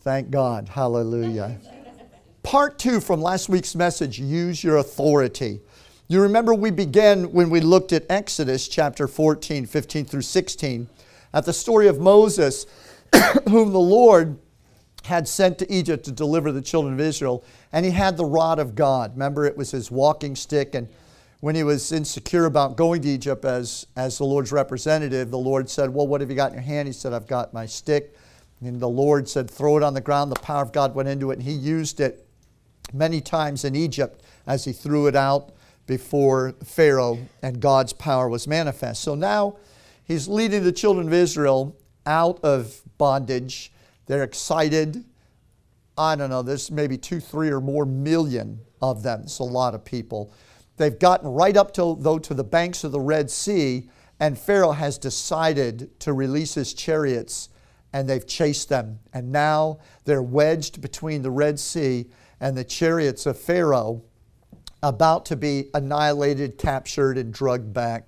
Thank God. Hallelujah. Part 2 from last week's message, use your authority. You remember we began when we looked at Exodus chapter 14, 15 through 16, at the story of Moses, whom the Lord had sent to Egypt to deliver the children of Israel, and he had the rod of God. Remember, it was his walking stick, and when he was insecure about going to Egypt as the Lord's representative, the Lord said, well, what have you got in your hand? He said, I've got my stick. And the Lord said, throw it on the ground. The power of God went into it, and he used it many times in Egypt as he threw it out before Pharaoh, and God's power was manifest. So now he's leading the children of Israel out of bondage. They're excited. I don't know, there's maybe 2, 3 or more million of them. It's a lot of people. They've gotten right up to the banks of the Red Sea, and Pharaoh has decided to release his chariots, and they've chased them. And now they're wedged between the Red Sea and the chariots of Pharaoh, about to be annihilated, captured, and drugged back.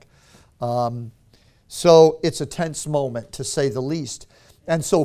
So it's a tense moment, to say the least. And so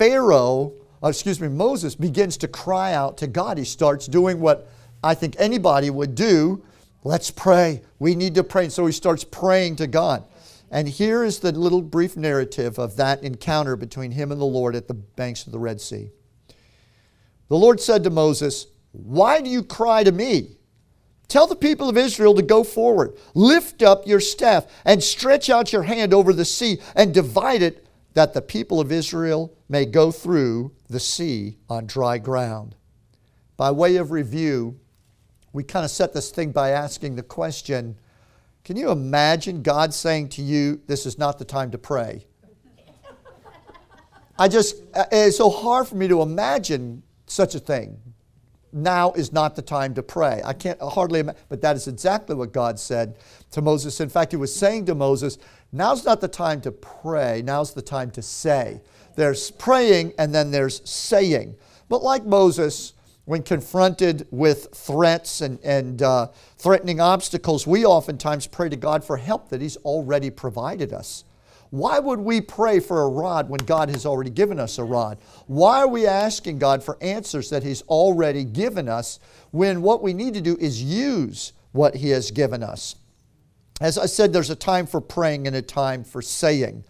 Moses begins to cry out to God. He starts doing what I think anybody would do. Let's pray. We need to pray. And so he starts praying to God. And here is the little brief narrative of that encounter between him and the Lord at the banks of the Red Sea. The Lord said to Moses, why do you cry to me? Tell the people of Israel to go forward. Lift up your staff and stretch out your hand over the sea and divide it, that the people of Israel may go through the sea on dry ground. By way of review, we kind of set this thing by asking the question, can you imagine God saying to you, this is not the time to pray? It's so hard for me to imagine such a thing. Now is not the time to pray. I can't hardly imagine, but that is exactly what God said to Moses. In fact, he was saying to Moses, now's not the time to pray, now's the time to say. There's praying and then there's saying. But like Moses, when confronted with threats and threatening obstacles, we oftentimes pray to God for help that He's already provided us. Why would we pray for a rod when God has already given us a rod? Why are we asking God for answers that He's already given us when what we need to do is use what He has given us? As I said, there's a time for praying and a time for saying.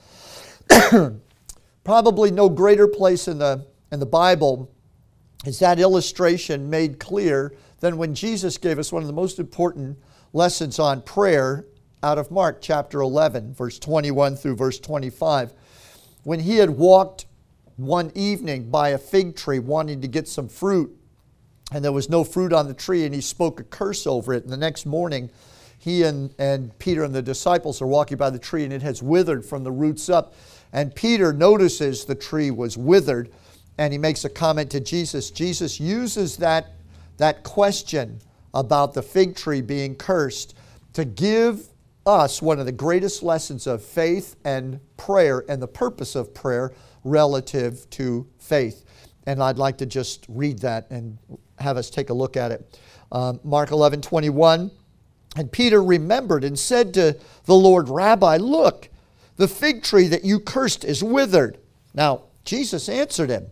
Probably no greater place in the Bible is that illustration made clear than when Jesus gave us one of the most important lessons on prayer out of Mark chapter 11, verse 21 through verse 25. When he had walked one evening by a fig tree wanting to get some fruit, and there was no fruit on the tree, and he spoke a curse over it. And the next morning, he and Peter and the disciples are walking by the tree, and it has withered from the roots up. And Peter notices the tree was withered, and he makes a comment to Jesus. Jesus uses that question about the fig tree being cursed to give us one of the greatest lessons of faith and prayer and the purpose of prayer relative to faith. And I'd like to just read that and have us take a look at it. Mark 11:21. And Peter remembered and said to the Lord, Rabbi, look, the fig tree that you cursed is withered. Now, Jesus answered him.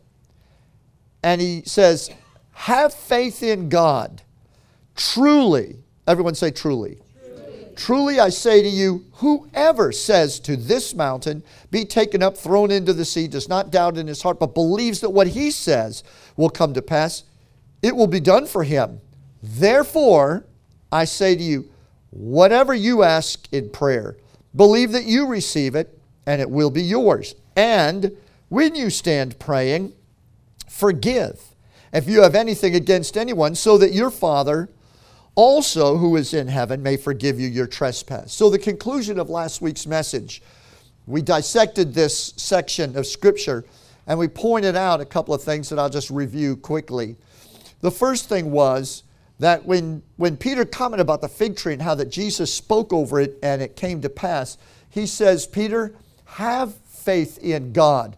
And he says, have faith in God. Truly, everyone say truly. Truly I say to you, whoever says to this mountain, be taken up, thrown into the sea, does not doubt in his heart, but believes that what he says will come to pass, it will be done for him. Therefore, I say to you, whatever you ask in prayer, believe that you receive it, and it will be yours. And when you stand praying, forgive if you have anything against anyone, so that your Father also, who is in heaven, may forgive you your trespass. So the conclusion of last week's message, we dissected this section of Scripture, and we pointed out a couple of things that I'll just review quickly. The first thing was that when Peter commented about the fig tree and how that Jesus spoke over it and it came to pass, he says, Peter, have faith in God.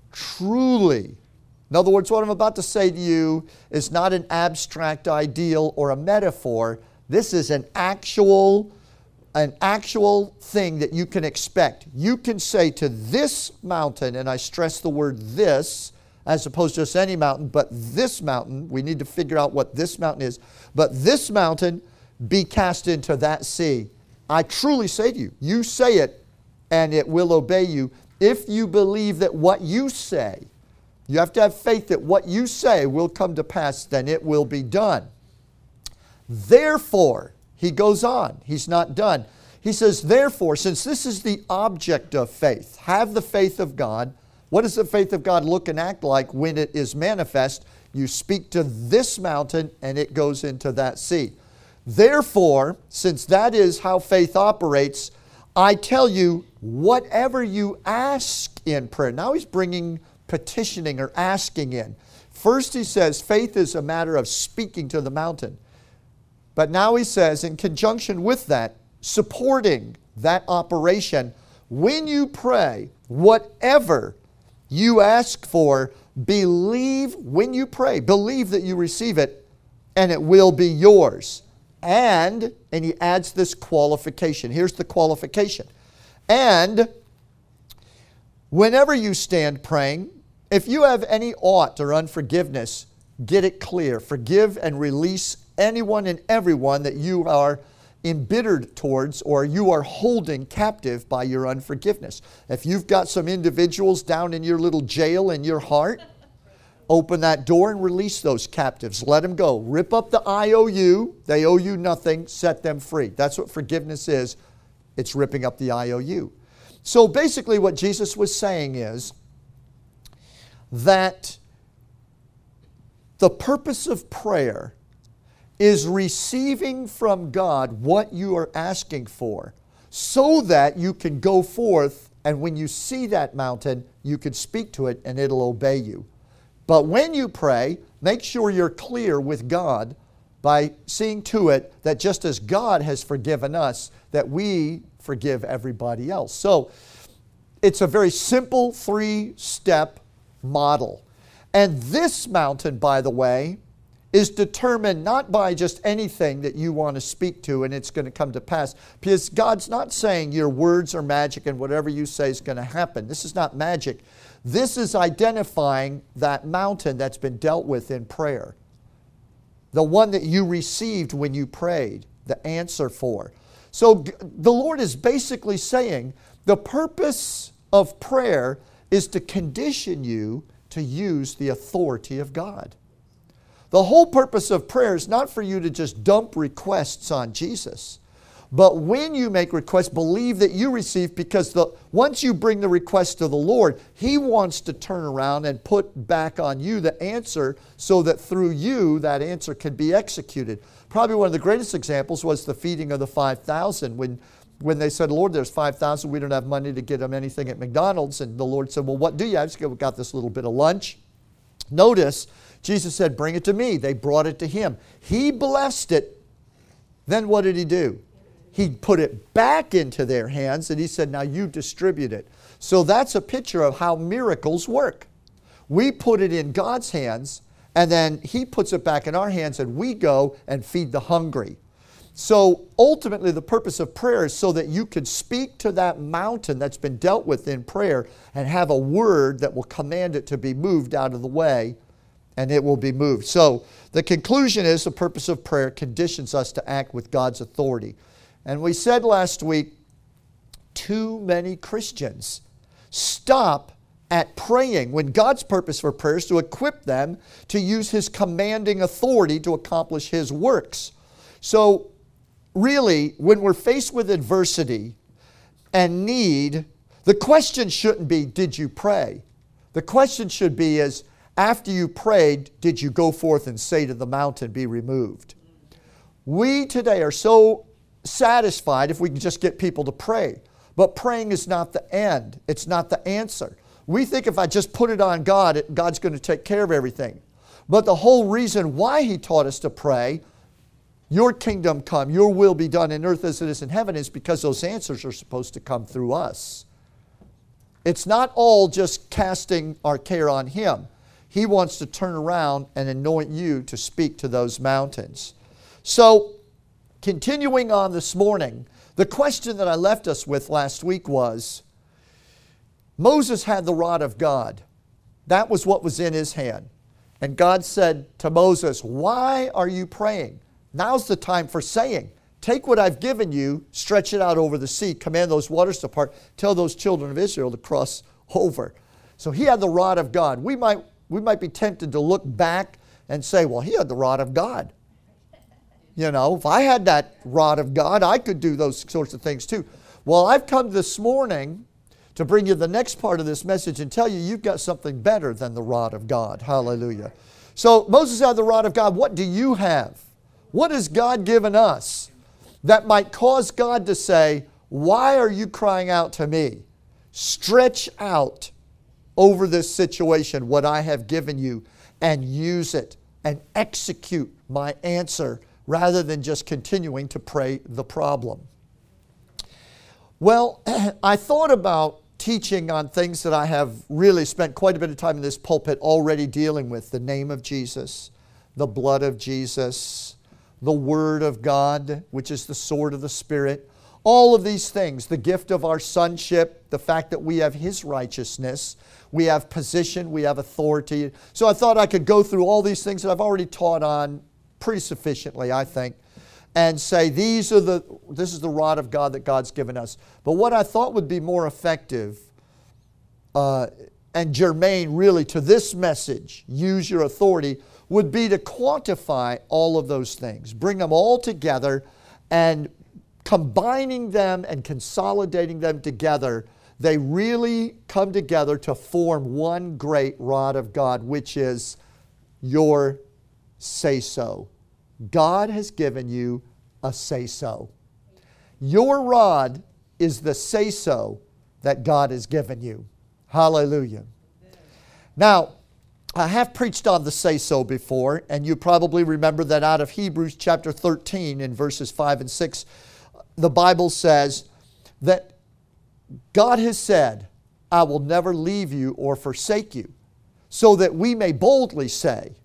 Truly. In other words, what I'm about to say to you is not an abstract ideal or a metaphor. This is an actual thing that you can expect. You can say to this mountain, and I stress the word this, as opposed to just any mountain, but this mountain, we need to figure out what this mountain is, but this mountain be cast into that sea. I truly say to you, you say it and it will obey you if you believe that what you say, you have to have faith that what you say will come to pass, then it will be done. Therefore, he goes on, he's not done. He says, therefore, since this is the object of faith, have the faith of God. What does the faith of God look and act like when it is manifest? You speak to this mountain and it goes into that sea. Therefore, since that is how faith operates, I tell you, whatever you ask in prayer. Now he's bringing petitioning or asking in. First he says faith is a matter of speaking to the mountain. But now he says, in conjunction with that, supporting that operation, when you pray, whatever you ask for, believe when you pray, believe that you receive it, and it will be yours. And he adds this qualification. Here's the qualification. And whenever you stand praying, if you have any ought or unforgiveness, get it clear. Forgive and release anyone and everyone that you are embittered towards or you are holding captive by your unforgiveness. If you've got some individuals down in your little jail in your heart, open that door and release those captives. Let them go. Rip up the IOU. They owe you nothing. Set them free. That's what forgiveness is. It's ripping up the IOU. So basically what Jesus was saying is that the purpose of prayer is receiving from God what you are asking for so that you can go forth and when you see that mountain, you can speak to it and it'll obey you. But when you pray, make sure you're clear with God by seeing to it that just as God has forgiven us, that we forgive everybody else. So it's a very simple 3-step model. And this mountain, by the way, is determined not by just anything that you want to speak to and it's going to come to pass. Because God's not saying your words are magic and whatever you say is going to happen. This is not magic. This is identifying that mountain that's been dealt with in prayer. The one that you received when you prayed, the answer for. So the Lord is basically saying the purpose of prayer is to condition you to use the authority of God. The whole purpose of prayer is not for you to just dump requests on Jesus. But when you make requests, believe that you receive, because once you bring the request to the Lord, He wants to turn around and put back on you the answer so that through you that answer can be executed. Probably one of the greatest examples was the feeding of the 5,000 when they said, Lord, there's 5,000, we don't have money to get them anything at McDonald's. And the Lord said, well, what do you have? We got this little bit of lunch. Notice, Jesus said, bring it to me. They brought it to Him. He blessed it. Then what did He do? He put it back into their hands and He said, now you distribute it. So that's a picture of how miracles work. We put it in God's hands and then He puts it back in our hands and we go and feed the hungry. So ultimately the purpose of prayer is so that you could speak to that mountain that's been dealt with in prayer and have a word that will command it to be moved out of the way, and it will be moved. So the conclusion is the purpose of prayer conditions us to act with God's authority. And we said last week, too many Christians stop at praying when God's purpose for prayer is to equip them to use His commanding authority to accomplish His works. So really, when we're faced with adversity and need, the question shouldn't be, did you pray? The question should be is, after you prayed, did you go forth and say to the mountain, be removed? We today are so satisfied if we can just get people to pray. But praying is not the end. It's not the answer. We think if I just put it on God, God's going to take care of everything. But the whole reason why He taught us to pray, your kingdom come, your will be done in earth as it is in heaven, is because those answers are supposed to come through us. It's not all just casting our care on Him. He wants to turn around and anoint you to speak to those mountains. So, continuing on this morning, the question that I left us with last week was, Moses had the rod of God. That was what was in his hand. And God said to Moses, why are you praying? Now's the time for saying, take what I've given you, stretch it out over the sea, command those waters to part, tell those children of Israel to cross over. So he had the rod of God. We might be tempted to look back and say, well, he had the rod of God. You know, if I had that rod of God, I could do those sorts of things too. Well, I've come this morning to bring you the next part of this message and tell you you've got something better than the rod of God. Hallelujah. So Moses had the rod of God. What do you have? What has God given us that might cause God to say, why are you crying out to me? Stretch out over this situation what I have given you and use it and execute my answer rather than just continuing to pray the problem. Well, I thought about teaching on things that I have really spent quite a bit of time in this pulpit already dealing with. The name of Jesus, the blood of Jesus, the Word of God, which is the sword of the Spirit. All of these things, the gift of our sonship, the fact that we have His righteousness, we have position, we have authority. So I thought I could go through all these things that I've already taught on pretty sufficiently, I think, and say this is the rod of God that God's given us. But what I thought would be more effective and germane really to this message, use your authority, would be to quantify all of those things. Bring them all together and combining them and consolidating them together, they really come together to form one great rod of God, which is your say-so. God has given you a say-so. Your rod is the say-so that God has given you. Hallelujah. Now, I have preached on the say-so before, and you probably remember that out of Hebrews chapter 13 in verses 5 and 6, the Bible says that God has said, I will never leave you or forsake you, so that we may boldly say,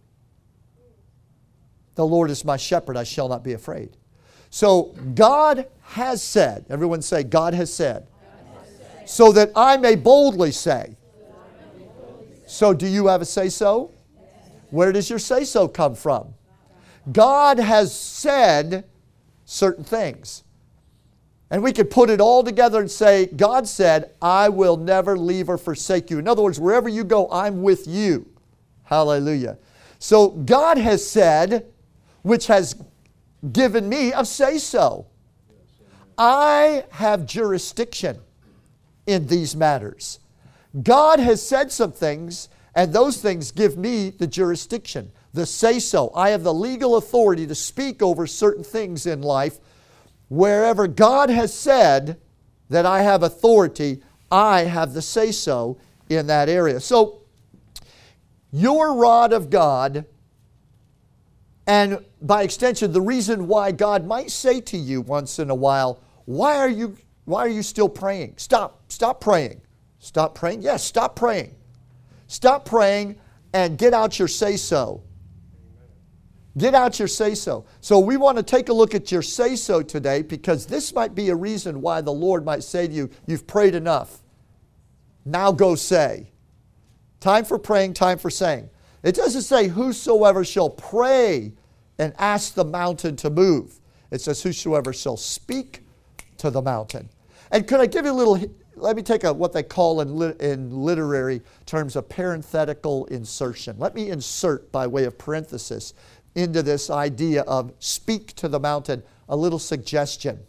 the Lord is my shepherd, I shall not be afraid. So God has said, everyone say, God has said, so that I may boldly say. So do you have a say-so? Where does your say-so come from? God has said certain things. And we could put it all together and say, God said, I will never leave or forsake you. In other words, wherever you go, I'm with you. Hallelujah. So God has said, which has given me a say-so. I have jurisdiction in these matters. God has said some things, and those things give me the jurisdiction, the say-so. I have the legal authority to speak over certain things in life. Wherever God has said that I have authority, I have the say-so in that area. So, your rod of God, and by extension, the reason why God might say to you once in a while, why are you still praying? Stop praying. Stop praying? Yes, stop praying. Stop praying and get out your say-so. Get out your say-so. So we want to take a look at your say-so today, because this might be a reason why the Lord might say to you, you've prayed enough. Now go say. Time for praying, time for saying. It doesn't say whosoever shall pray and ask the mountain to move. It says whosoever shall speak to the mountain. And could I give you a little, let me take what they call in literary terms a parenthetical insertion. Let me insert by way of parenthesis into this idea of speak to the mountain a little suggestion.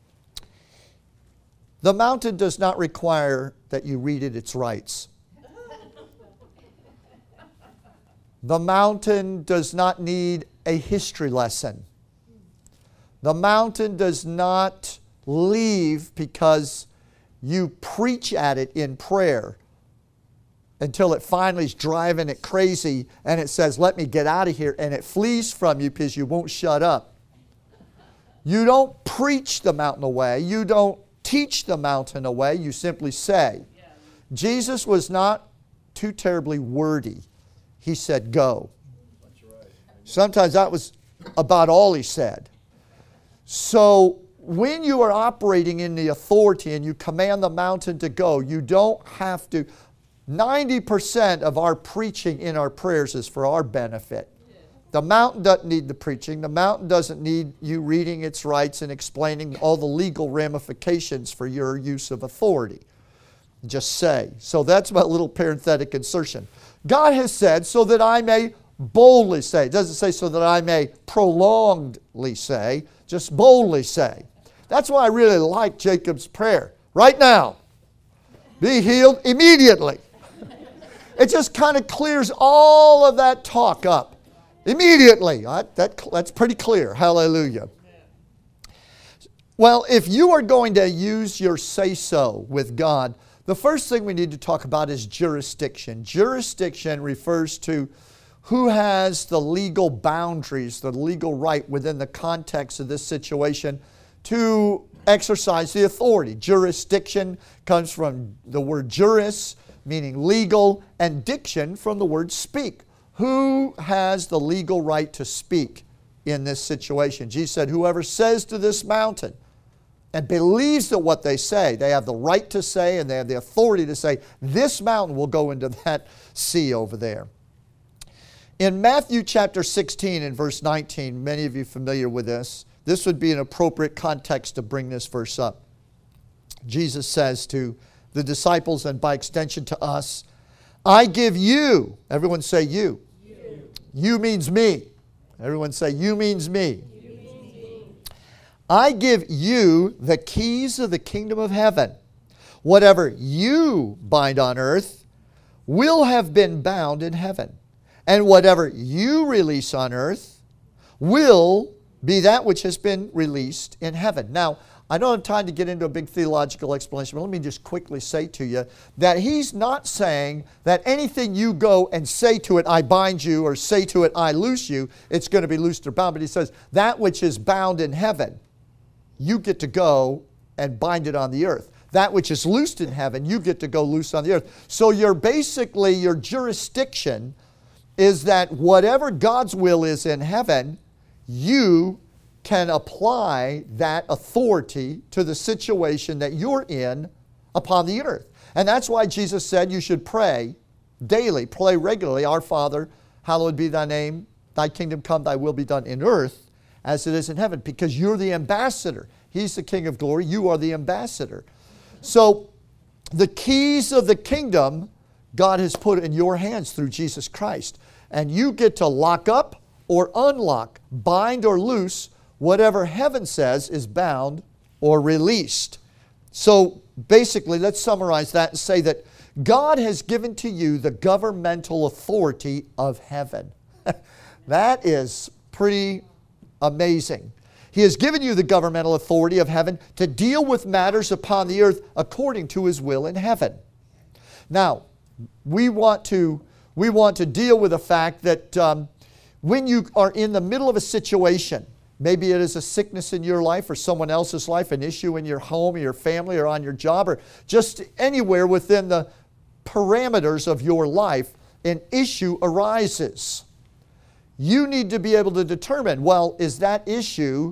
The mountain does not require that you read it its rights. The mountain does not need a history lesson. The mountain does not leave because you preach at it in prayer until it finally is driving it crazy and it says, let me get out of here, and it flees from you because you won't shut up. You don't preach the mountain away. You don't teach the mountain away. You simply say. Yeah. Jesus was not too terribly wordy. He said, go. That's right. Sometimes that was about all he said. So when you are operating in the authority and you command the mountain to go, you don't have to. 90% of our preaching in our prayers is for our benefit. The mountain doesn't need the preaching. The mountain doesn't need you reading its rights and explaining all the legal ramifications for your use of authority. Just say. So that's my little parenthetic insertion. God has said, so that I may boldly say. It doesn't say so that I may prolongedly say, just boldly say. That's why I really like Jacob's prayer. Right now, be healed immediately. It just kind of clears all of that talk up. Immediately. That's pretty clear. Hallelujah. Well, if you are going to use your say-so with God, the first thing we need to talk about is jurisdiction. Jurisdiction refers to who has the legal boundaries, the legal right within the context of this situation to exercise the authority. Jurisdiction comes from the word juris, meaning legal, and diction from the word speak. Who has the legal right to speak in this situation? Jesus said, whoever says to this mountain and believes that what they say, they have the right to say and they have the authority to say, this mountain will go into that sea over there. In Matthew chapter 16 and verse 19, many of you are familiar with this. This would be an appropriate context to bring this verse up. Jesus says to the disciples and by extension to us, I give you, everyone say you. You means me. Everyone say you means me. I give you the keys of the kingdom of heaven. Whatever you bind on earth will have been bound in heaven. And whatever you release on earth will be that which has been released in heaven. Now, I don't have time to get into a big theological explanation, but let me just quickly say to you that he's not saying that anything you go and say to it, I bind you, or say to it, I loose you, it's going to be loosed or bound. But he says that which is bound in heaven, you get to go and bind it on the earth. That which is loosed in heaven, you get to go loose on the earth. So your jurisdiction is that whatever God's will is in heaven, you can apply that authority to the situation that you're in upon the earth. And that's why Jesus said you should pray daily, pray regularly, Our Father, hallowed be thy name, thy kingdom come, thy will be done in earth as it is in heaven, because you're the ambassador. He's the King of glory, you are the ambassador. So the keys of the kingdom God has put in your hands through Jesus Christ. And you get to lock up or unlock, bind or loose, whatever heaven says is bound or released. So basically, let's summarize that and say that God has given to you the governmental authority of heaven. That is pretty amazing. He has given you the governmental authority of heaven to deal with matters upon the earth according to His will in heaven. Now, we want to deal with the fact that when you are in the middle of a situation, maybe it is a sickness in your life or someone else's life, an issue in your home or your family or on your job or just anywhere within the parameters of your life, an issue arises. You need to be able to determine, well, does that issue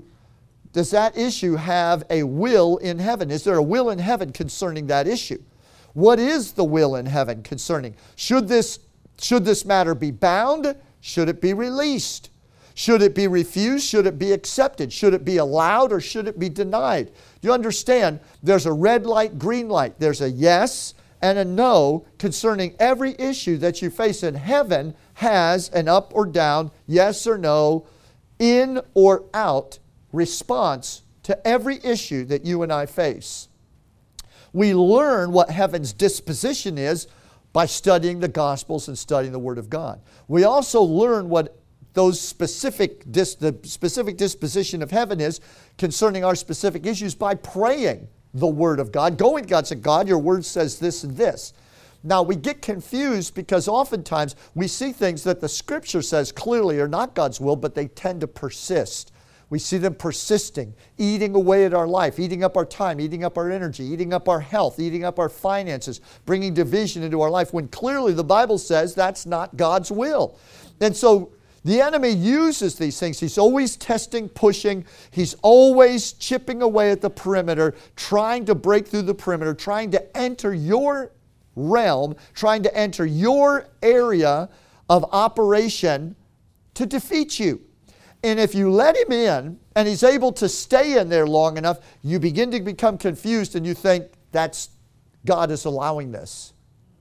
have a will in heaven? Is there a will in heaven concerning that issue? What is the will in heaven concerning? Should this matter be bound? Should it be released? Should it be refused? Should it be accepted? Should it be allowed or should it be denied? You understand, there's a red light, green light. There's a yes and a no concerning every issue that you face. And heaven has an up or down, yes or no, in or out response to every issue that you and I face. We learn what heaven's disposition is by studying the Gospels and studying the Word of God. We also learn what the specific disposition of heaven is concerning our specific issues by praying the Word of God. Going to God and saying, God, your Word says this and this. Now, we get confused because oftentimes we see things that the Scripture says clearly are not God's will, but they tend to persist. We see them persisting, eating away at our life, eating up our time, eating up our energy, eating up our health, eating up our finances, bringing division into our life, when clearly the Bible says that's not God's will. And so the enemy uses these things. He's always testing, pushing. He's always chipping away at the perimeter, trying to break through the perimeter, trying to enter your realm, trying to enter your area of operation to defeat you. And if you let him in and he's able to stay in there long enough, you begin to become confused and you think that's God is allowing this.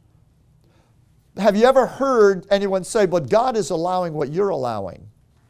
Have you ever heard anyone say, but God is allowing what you're allowing?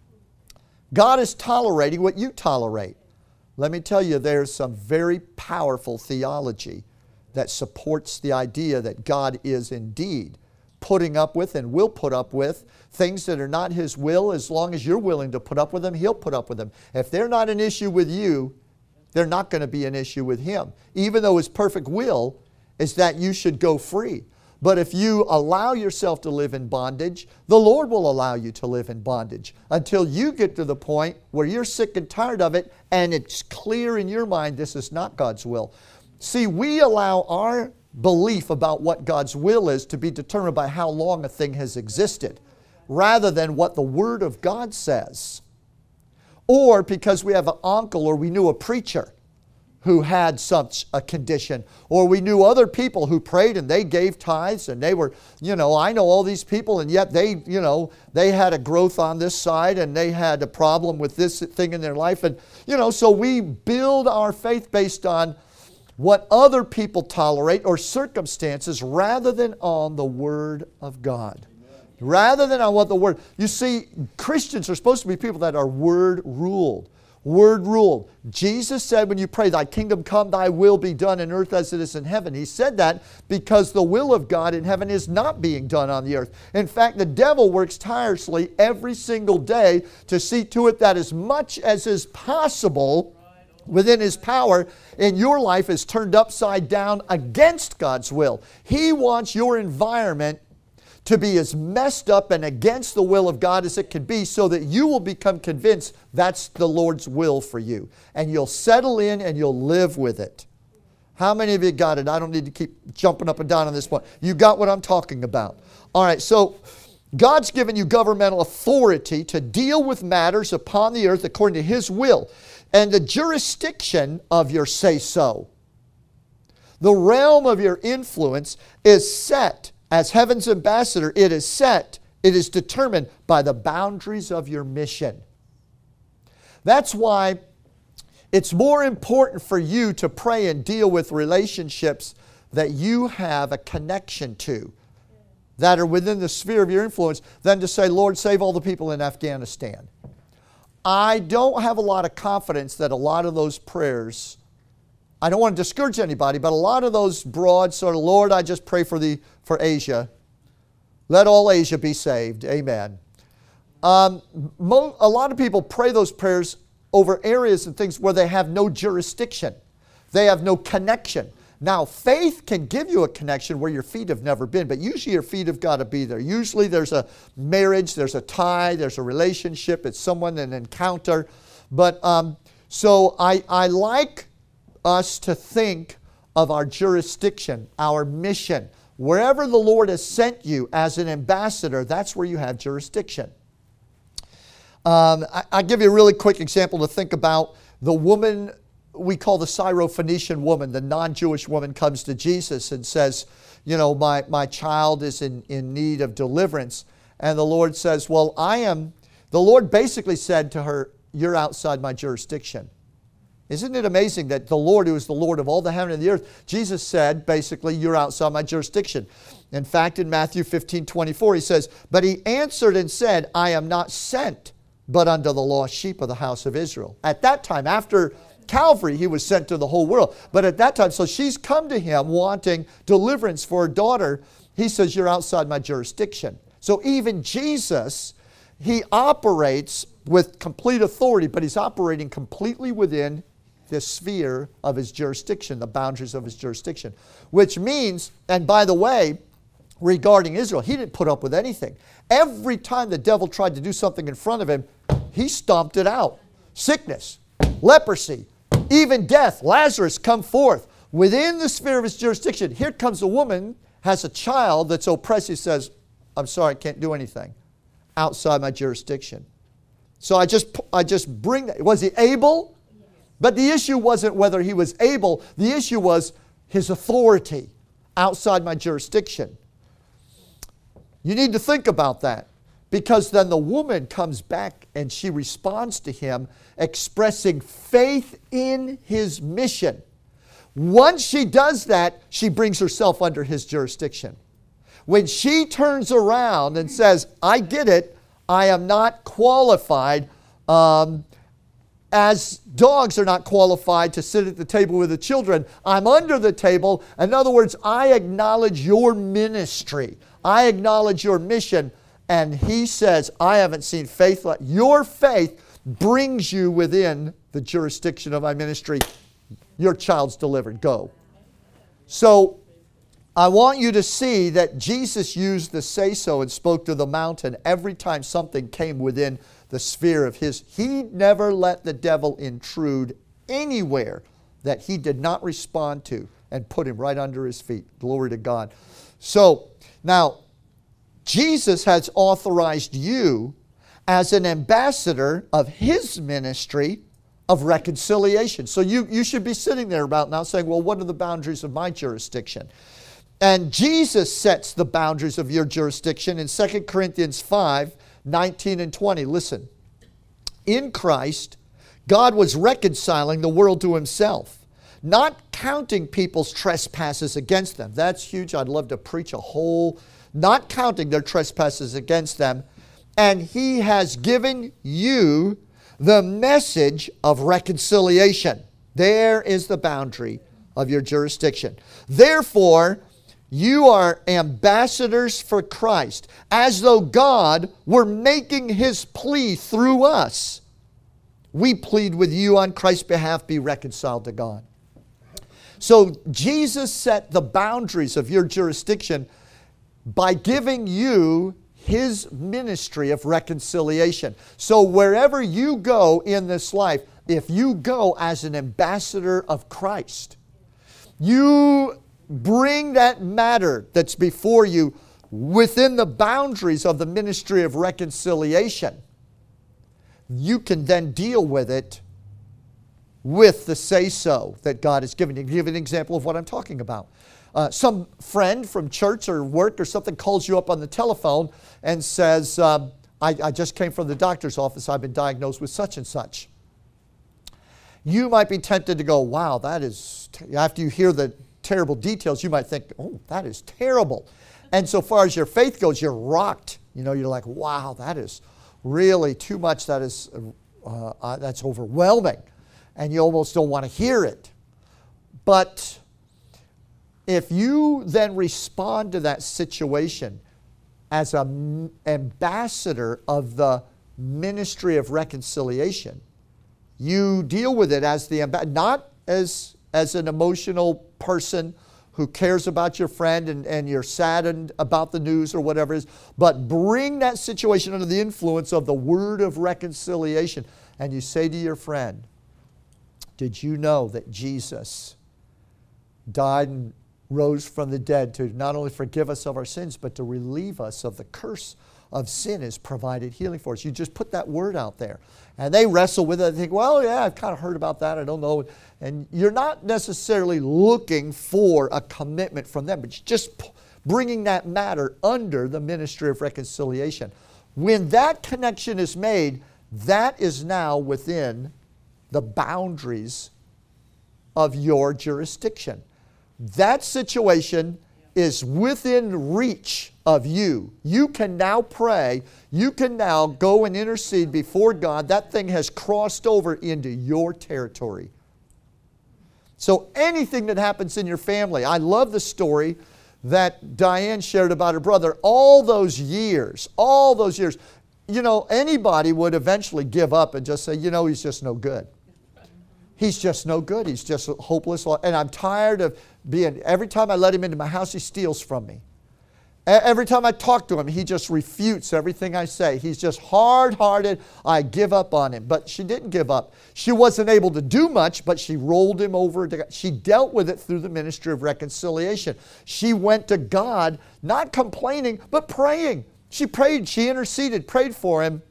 God is tolerating what you tolerate. Let me tell you, there's some very powerful theology that supports the idea that God is indeed putting up with and will put up with things that are not His will. As long as you're willing to put up with them, He'll put up with them. If they're not an issue with you, they're not going to be an issue with Him, even though His perfect will is that you should go free. But if you allow yourself to live in bondage, the Lord will allow you to live in bondage until you get to the point where you're sick and tired of it and it's clear in your mind this is not God's will. See, we allow our belief about what God's will is to be determined by how long a thing has existed, rather than what the Word of God says. Or because we have an uncle or we knew a preacher who had such a condition, or we knew other people who prayed and they gave tithes and they were, I know all these people and yet they had a growth on this side and they had a problem with this thing in their life. And, so we build our faith based on what other people tolerate or circumstances rather than on the Word of God. Rather than on what the Word. You see, Christians are supposed to be people that are Word ruled. Word ruled. Jesus said when you pray, thy kingdom come, thy will be done in earth as it is in heaven. He said that because the will of God in heaven is not being done on the earth. In fact, the devil works tirelessly every single day to see to it that as much as is possible within his power in your life is turned upside down against God's will. He wants your environment to be as messed up and against the will of God as it can be, so that you will become convinced that's the Lord's will for you. And you'll settle in and you'll live with it. How many of you got it? I don't need to keep jumping up and down on this point. You got what I'm talking about. All right, so God's given you governmental authority to deal with matters upon the earth according to His will. And the jurisdiction of your say-so, the realm of your influence is set. As heaven's ambassador, it is set, it is determined by the boundaries of your mission. That's why it's more important for you to pray and deal with relationships that you have a connection to, that are within the sphere of your influence, than to say, Lord, save all the people in Afghanistan. I don't have a lot of confidence that a lot of those prayers, I don't want to discourage anybody, but a lot of those broad sort of, Lord, I just pray for Asia. Let all Asia be saved. Amen. A lot of people pray those prayers over areas and things where they have no jurisdiction. They have no connection. Now, faith can give you a connection where your feet have never been, but usually your feet have got to be there. Usually there's a marriage, there's a tie, there's a relationship, it's someone, an encounter. But so I like us to think of our jurisdiction, our mission. Wherever the Lord has sent you as an ambassador, that's where you have jurisdiction. I'll give you a really quick example to think about. The woman we call the Syrophoenician woman, the non-Jewish woman, comes to Jesus and says, my child is in need of deliverance. And the Lord says, the Lord basically said to her, you're outside my jurisdiction. Isn't it amazing that the Lord, who is the Lord of all the heaven and the earth, Jesus said, basically, you're outside my jurisdiction. In fact, in Matthew 15:24, He says, but He answered and said, I am not sent, but unto the lost sheep of the house of Israel. At that time, after Calvary, He was sent to the whole world. But at that time, so she's come to Him wanting deliverance for her daughter. He says, you're outside my jurisdiction. So even Jesus, He operates with complete authority, but He's operating completely within the sphere of His jurisdiction, the boundaries of His jurisdiction. Which means, and by the way, regarding Israel, He didn't put up with anything. Every time the devil tried to do something in front of Him, He stomped it out. Sickness, leprosy, even death. Lazarus, come forth. Within the sphere of His jurisdiction, here comes a woman, has a child that's oppressed. He says, I'm sorry, I can't do anything. Outside my jurisdiction. So I just bring that. Was He able? But the issue wasn't whether He was able. The issue was His authority. outside my jurisdiction. You need to think about that, because then the woman comes back and she responds to him expressing faith in his mission. Once she does that, she brings herself under his jurisdiction. When she turns around and says, I get it, I am not qualified, as dogs are not qualified to sit at the table with the children, I'm under the table. In other words, I acknowledge your ministry. I acknowledge your mission. And he says, I haven't seen faith like your faith brings you within the jurisdiction of my ministry. Your child's delivered. Go. So I want you to see that Jesus used the say-so and spoke to the mountain every time something came within the sphere of his. He never let the devil intrude anywhere that he did not respond to, and put him right under his feet. Glory to God. So now, Jesus has authorized you as an ambassador of his ministry of reconciliation. So you should be sitting there about now saying, well, what are the boundaries of my jurisdiction? And Jesus sets the boundaries of your jurisdiction in 2 Corinthians 5, 19 and 20. Listen. In Christ, God was reconciling the world to himself, not counting people's trespasses against them. That's huge. I'd love to preach a whole, not counting their trespasses against them. And he has given you the message of reconciliation. There is the boundary of your jurisdiction. Therefore, you are ambassadors for Christ, as though God were making his plea through us. We plead with you on Christ's behalf, be reconciled to God. So Jesus set the boundaries of your jurisdiction by giving you his ministry of reconciliation. So wherever you go in this life, if you go as an ambassador of Christ, you bring that matter that's before you within the boundaries of the ministry of reconciliation. You can then deal with it with the say-so that God has given you. Give an example of what I'm talking about. Some friend from church or work or something calls you up on the telephone and says, I just came from the doctor's office. I've been diagnosed with such and such. You might be tempted to go, wow, that is, after you hear the terrible details, you might think, oh, that is terrible. And so far as your faith goes, you're rocked. You know, you're like, wow, that is really too much. That is, that's overwhelming. And you almost don't want to hear it. But if you then respond to that situation as an ambassador of the ministry of reconciliation, you deal with it as the not as an emotional person who cares about your friend and you're saddened about the news or whatever it is, but bring that situation under the influence of the word of reconciliation. And you say to your friend, did you know that Jesus died and rose from the dead to not only forgive us of our sins, but to relieve us of the curse of sin, has provided healing for us. You just put that word out there. And they wrestle with it. They think, well, yeah, I've kind of heard about that. I don't know. And you're not necessarily looking for a commitment from them, but you're just bringing that matter under the ministry of reconciliation. When that connection is made, that is now within the boundaries of your jurisdiction. That situation is within reach of you. You can now pray. You can now go and intercede before God. That thing has crossed over into your territory. So anything that happens in your family, I love the story that Diane shared about her brother. All those years, you know, anybody would eventually give up and just say, you know, he's just no good. He's just no good. He's just hopeless. And I'm tired of every time I let him into my house, he steals from me. Every time I talk to him, he just refutes everything I say. He's just hard-hearted. I give up on him. But she didn't give up. She wasn't able to do much, but she rolled him over to God. She dealt with it through the ministry of reconciliation. She went to God, not complaining, but praying. She prayed, she interceded, prayed for him.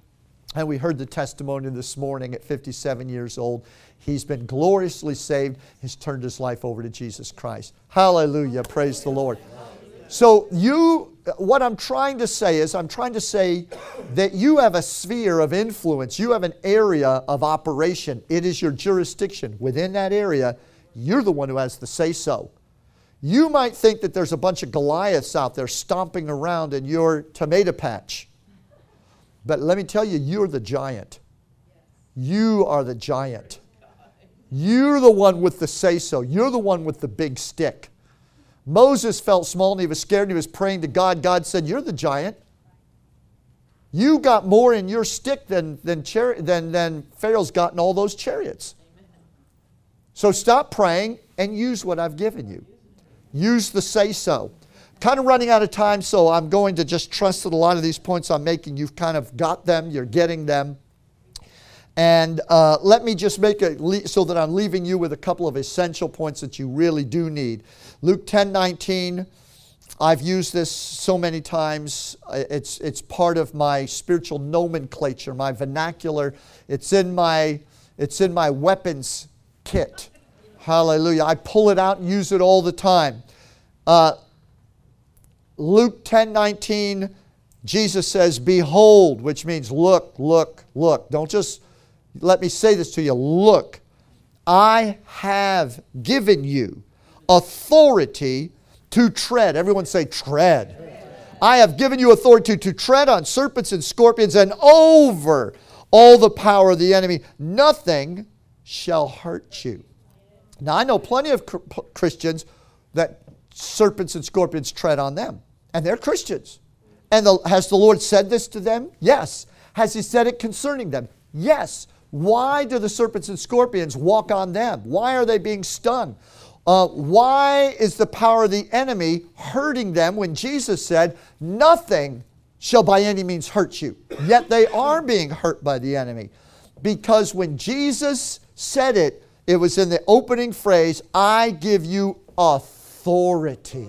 And we heard the testimony this morning at 57 years old. He's been gloriously saved. He's turned his life over to Jesus Christ. Hallelujah. Praise the Lord. So what I'm trying to say is, I'm trying to say that you have a sphere of influence. You have an area of operation. It is your jurisdiction. Within that area, you're the one who has the say-so. You might think that there's a bunch of Goliaths out there stomping around in your tomato patch. But let me tell you, you're the giant. You are the giant. You're the one with the say-so. You're the one with the big stick. Moses felt small and he was scared and he was praying to God. God said, you're the giant. You got more in your stick than Pharaoh's got in all those chariots. So stop praying and use what I've given you. Use the say-so. Kind of running out of time, so I'm going to just trust that a lot of these points I'm making, you've kind of got them, you're getting them. And let me just make it so that I'm leaving you with a couple of essential points that you really do need. Luke 10:19, I've used this so many times. It's part of my spiritual nomenclature, my vernacular. It's in my weapons kit. Hallelujah. I pull it out and use it all the time. Luke 10:19, Jesus says, behold, which means look, look, look. Don't just let me say this to you. Look, I have given you authority to tread. Everyone say tread. I have given you authority to tread on serpents and scorpions and over all the power of the enemy. Nothing shall hurt you. Now, I know plenty of Christians that serpents and scorpions tread on them. And they're Christians. And has the Lord said this to them? Yes. Has He said it concerning them? Yes. Why do the serpents and scorpions walk on them? Why are they being stung? Why is the power of the enemy hurting them when Jesus said, nothing shall by any means hurt you? Yet they are being hurt by the enemy. Because when Jesus said it, it was in the opening phrase, I give you authority.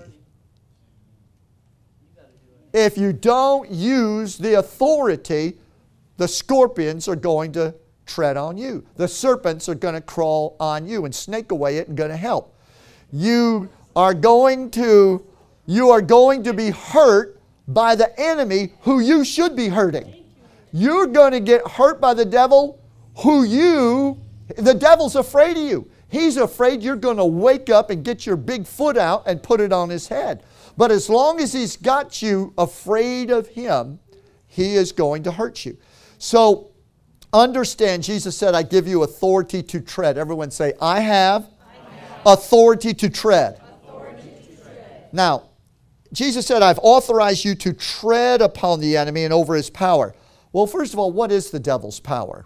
If you don't use the authority, the scorpions are going to tread on you. The serpents are going to crawl on you and snake away it and going to help. You are going to be hurt by the enemy who you should be hurting. You're going to get hurt by the devil the devil's afraid of you. He's afraid you're going to wake up and get your big foot out and put it on his head. But as long as he's got you afraid of him, he is going to hurt you. So understand, Jesus said, I give you authority to tread. Everyone say, I have authority to tread. Now, Jesus said, I've authorized you to tread upon the enemy and over his power. Well, first of all, what is the devil's power?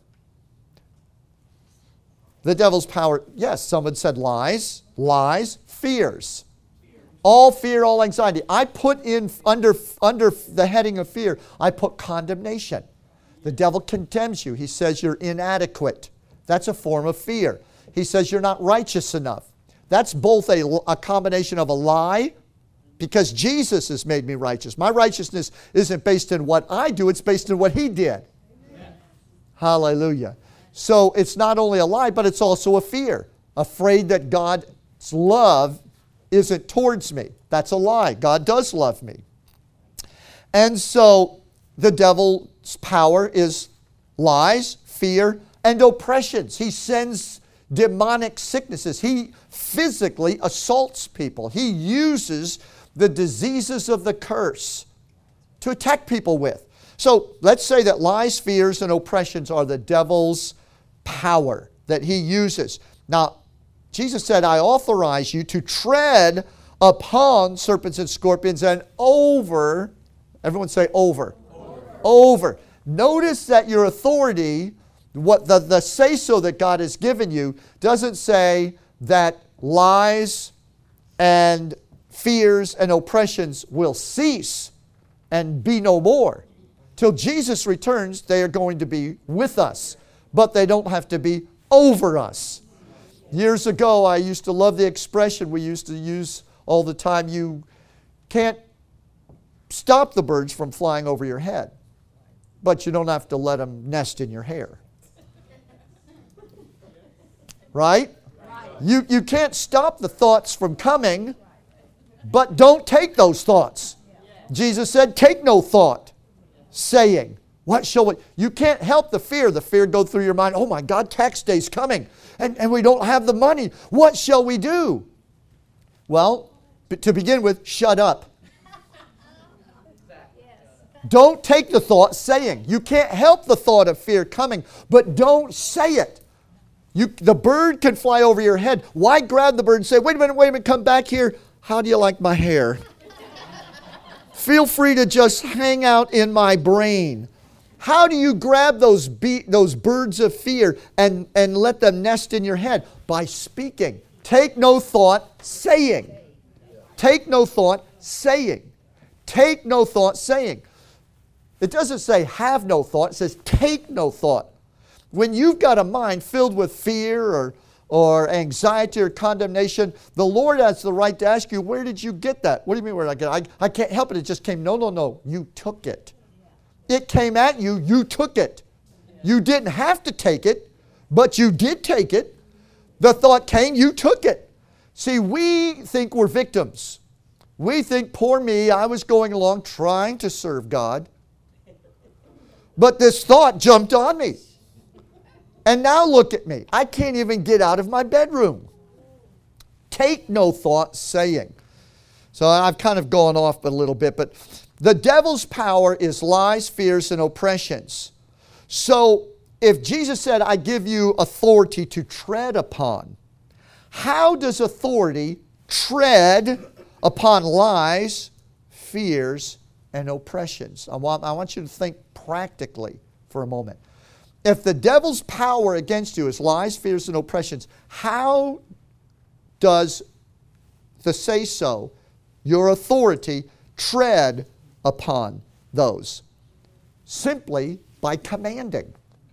The devil's power, yes, someone said lies, fears. All fear, all anxiety. I put in, under the heading of fear, I put condemnation. The devil condemns you. He says you're inadequate. That's a form of fear. He says you're not righteous enough. That's both a combination of a lie, because Jesus has made me righteous. My righteousness isn't based in what I do, it's based in what He did. Amen. Hallelujah. So it's not only a lie, but it's also a fear. Afraid that God's love isn't towards me. That's a lie. God does love me. And so the devil's power is lies, fear, and oppressions. He sends demonic sicknesses. He physically assaults people. He uses the diseases of the curse to attack people with. So let's say that lies, fears, and oppressions are the devil's power that he uses. Now, Jesus said, I authorize you to tread upon serpents and scorpions and over, everyone say over. Over. Notice that your authority, what the say-so that God has given you, doesn't say that lies and fears and oppressions will cease and be no more. Till Jesus returns, they are going to be with us, but they don't have to be over us. Years ago, I used to love the expression we used to use all the time, you can't stop the birds from flying over your head, but you don't have to let them nest in your hair. Right? You can't stop the thoughts from coming, but don't take those thoughts. Jesus said, take no thought, saying, what shall we? You can't help the fear. The fear go through your mind. Oh my God, tax day's coming, and we don't have the money. What shall we do? Well, to begin with, shut up. Don't take the thought saying. You can't help the thought of fear coming, but don't say it. The bird can fly over your head. Why grab the bird and say, wait a minute, come back here. How do you like my hair? Feel free to just hang out in my brain. How do you grab those birds of fear and let them nest in your head? By speaking. Take no thought saying. Take no thought saying. Take no thought saying. It doesn't say have no thought. It says take no thought. When you've got a mind filled with fear or anxiety or condemnation, the Lord has the right to ask you, where did you get that? What do you mean where did I get it? I can't help it. It just came. No. You took it. It came at you. You took it. You didn't have to take it, but you did take it. The thought came. You took it. See, we think we're victims. We think, poor me, I was going along trying to serve God. But this thought jumped on me. And now look at me. I can't even get out of my bedroom. Take no thought saying. So I've kind of gone off a little bit, but the devil's power is lies, fears, and oppressions. So if Jesus said, I give you authority to tread upon, how does authority tread upon lies, fears, and oppressions? I want you to think practically for a moment. If the devil's power against you is lies, fears, and oppressions, how does the say-so, your authority, tread upon those? Simply by commanding.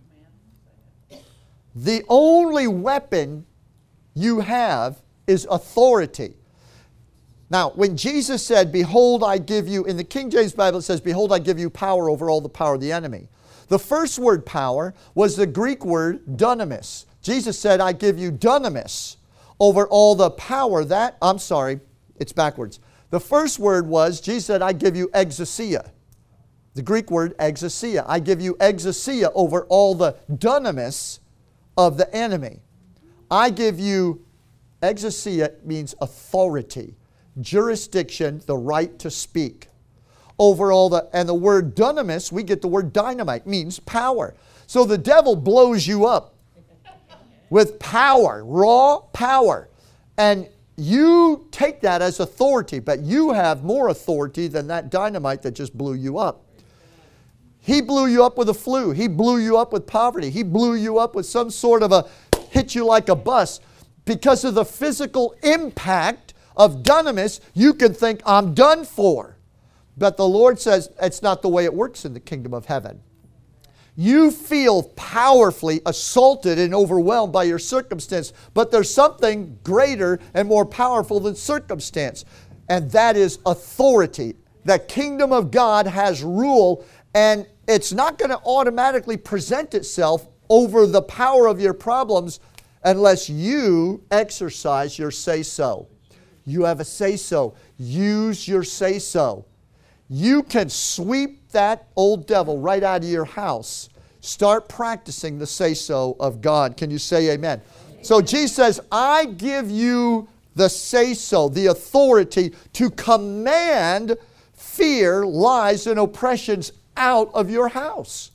The only weapon you have is authority. Now, when Jesus said, behold, I give you, in the King James Bible it says, behold, I give you power over all the power of the enemy. The first word power was the Greek word dunamis. Jesus said, I give you dunamis over all the power that, it's backwards. The first word was, Jesus said, I give you exousia. The Greek word exousia. I give you exousia over all the dunamis of the enemy. I give you, exousia means authority, jurisdiction, the right to speak. Over all and the word dunamis, we get the word dynamite, means power. So the devil blows you up with power, raw power. And you take that as authority, but you have more authority than that dynamite that just blew you up. He blew you up with a flu. He blew you up with poverty. He blew you up with some sort of hit you like a bus. Because of the physical impact of dunamis, you can think, I'm done for. But the Lord says it's not the way it works in the kingdom of heaven. You feel powerfully assaulted and overwhelmed by your circumstance, but there's something greater and more powerful than circumstance, and that is authority. The kingdom of God has rule, and it's not going to automatically present itself over the power of your problems unless you exercise your say-so. You have a say-so. Use your say-so. You can sweep that old devil right out of your house. Start practicing the say-so of God. Can you say amen? So Jesus says, I give you the say-so, the authority to command fear, lies, and oppressions out of your house.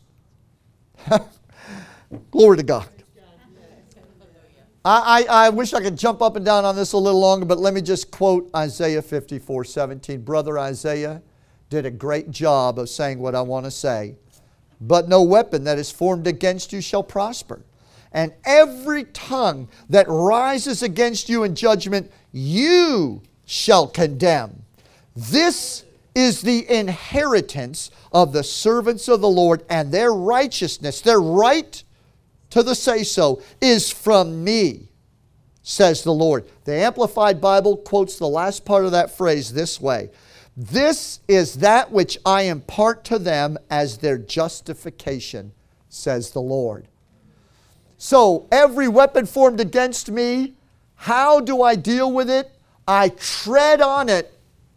Glory to God. I wish I could jump up and down on this a little longer, but let me just quote Isaiah 54:17. Brother Isaiah did a great job of saying what I want to say. But no weapon that is formed against you shall prosper. And every tongue that rises against you in judgment, you shall condemn. This is the inheritance of the servants of the Lord, and their righteousness, their right to the say-so, is from me, says the Lord. The Amplified Bible quotes the last part of that phrase this way. This is that which I impart to them as their justification, says the Lord. So every weapon formed against me, how do I deal with it? I tread on it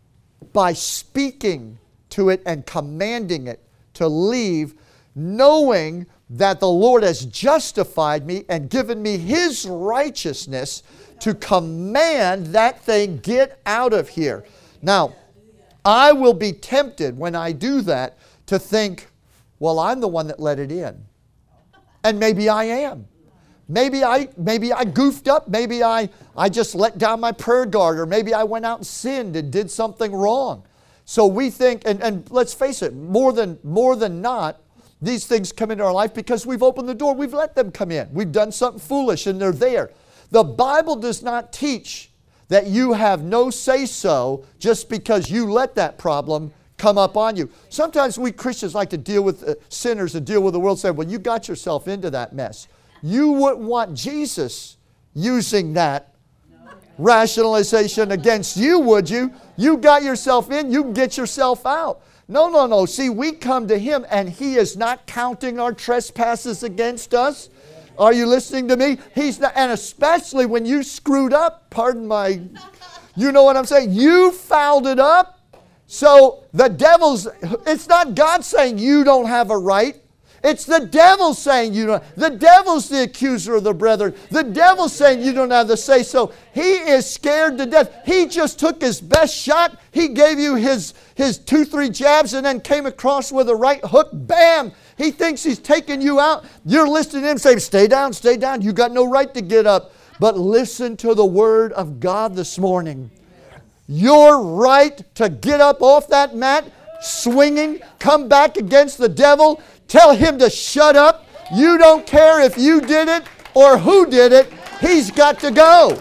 by speaking to it and commanding it to leave, knowing that the Lord has justified me and given me His righteousness to command that thing, get out of here. Now, I will be tempted when I do that to think, well, I'm the one that let it in. And maybe I am. Maybe I goofed up. Maybe I just let down my prayer guard, or maybe I went out and sinned and did something wrong. So we think, and let's face it, more than not, these things come into our life because we've opened the door. We've let them come in. We've done something foolish and they're there. The Bible does not teach that you have no say-so just because you let that problem come up on you. Sometimes we Christians like to deal with sinners and deal with the world, say, well, you got yourself into that mess. You wouldn't want Jesus using that rationalization against you, would you? You got yourself in, you can get yourself out. No. See, we come to Him and He is not counting our trespasses against us. Are you listening to me? He's not, and especially when you screwed up, pardon my, you know what I'm saying? You fouled it up. So the devil's, it's not God saying you don't have a right. It's the devil saying you don't. The devil's the accuser of the brethren. The devil's saying you don't have the say so. He is scared to death. He just took his best shot. He gave you his 2-3 jabs and then came across with a right hook. Bam! He thinks he's taking you out. You're listening to him saying, stay down, stay down. You got no right to get up. But listen to the Word of God this morning. Your right to get up off that mat, swinging, come back against the devil, tell him to shut up. You don't care if you did it or who did it. He's got to go.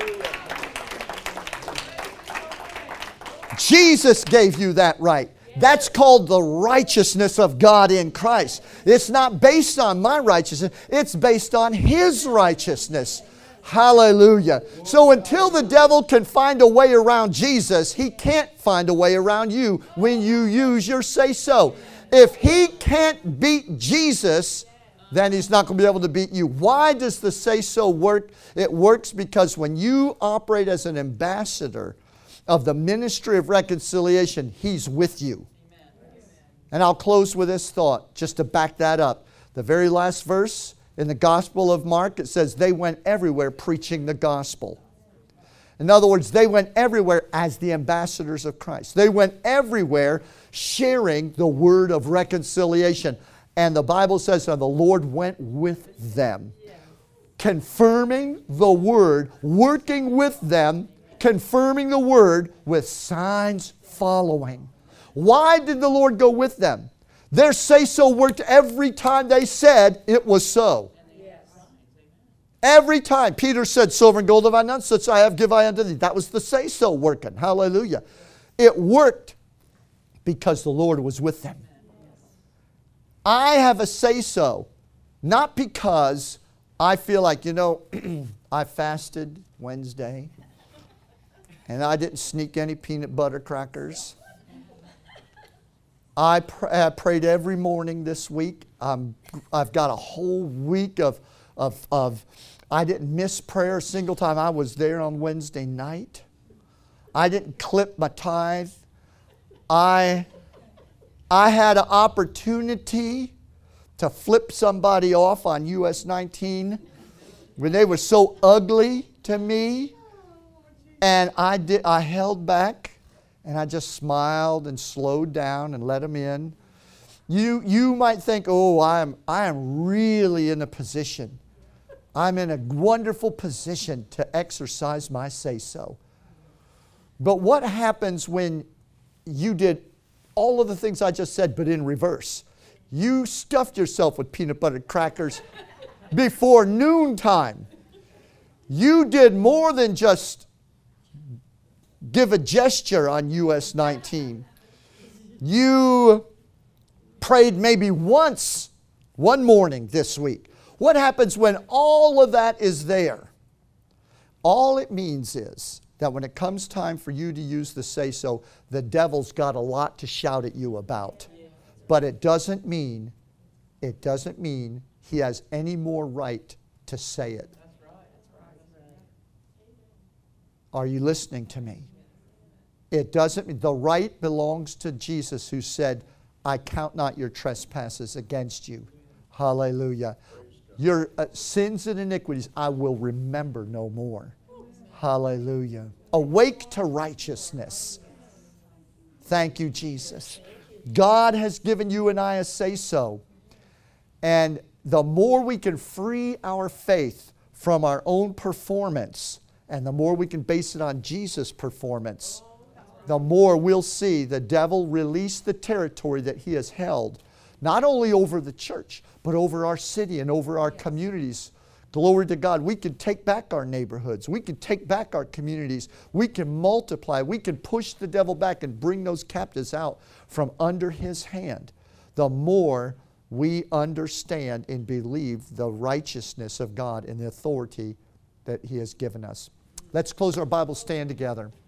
Jesus gave you that right. That's called the righteousness of God in Christ. It's not based on my righteousness. It's based on His righteousness. Hallelujah. So until the devil can find a way around Jesus, he can't find a way around you when you use your say-so. If he can't beat Jesus, then he's not going to be able to beat you. Why does the say-so work? It works because when you operate as an ambassador of the ministry of reconciliation, He's with you. Amen. And I'll close with this thought, just to back that up. The very last verse in the Gospel of Mark, it says, they went everywhere preaching the gospel. In other words, they went everywhere as the ambassadors of Christ. They went everywhere sharing the word of reconciliation. And the Bible says, and the Lord went with them, confirming the word, working with them, confirming the word with signs following. Why did the Lord go with them? Their say-so worked every time they said it was so. Every time. Peter said, silver and gold have I none, such I have give I unto thee. That was the say-so working. Hallelujah. It worked because the Lord was with them. I have a say-so, not because I feel like, I fasted Wednesday and I didn't sneak any peanut butter crackers. I prayed every morning this week. I've got a whole week of I didn't miss prayer a single time. I was there on Wednesday night. I didn't clip my tithe. I had an opportunity to flip somebody off on US 19 when they were so ugly to me. And I held back and I just smiled and slowed down and let them in. You might think, oh, I am really in a position. I'm in a wonderful position to exercise my say-so. But what happens when you did all of the things I just said, but in reverse? You stuffed yourself with peanut butter crackers before noontime. You did more than just give a gesture on US 19. You prayed maybe once, one morning this week. What happens when all of that is there? All it means is that when it comes time for you to use the say-so, the devil's got a lot to shout at you about. But it doesn't mean he has any more right to say it. Are you listening to me? It doesn't mean the right belongs to Jesus, who said, I count not your trespasses against you. Hallelujah. Your sins and iniquities I will remember no more. Hallelujah. Awake to righteousness. Thank you, Jesus. God has given you and I a say-so. And the more we can free our faith from our own performance, and the more we can base it on Jesus' performance, the more we'll see the devil release the territory that he has held, not only over the church, but over our city and over our communities. Glory to God. We can take back our neighborhoods. We can take back our communities. We can multiply. We can push the devil back and bring those captives out from under his hand. The more we understand and believe the righteousness of God and the authority that he has given us. Let's close our Bible, stand together.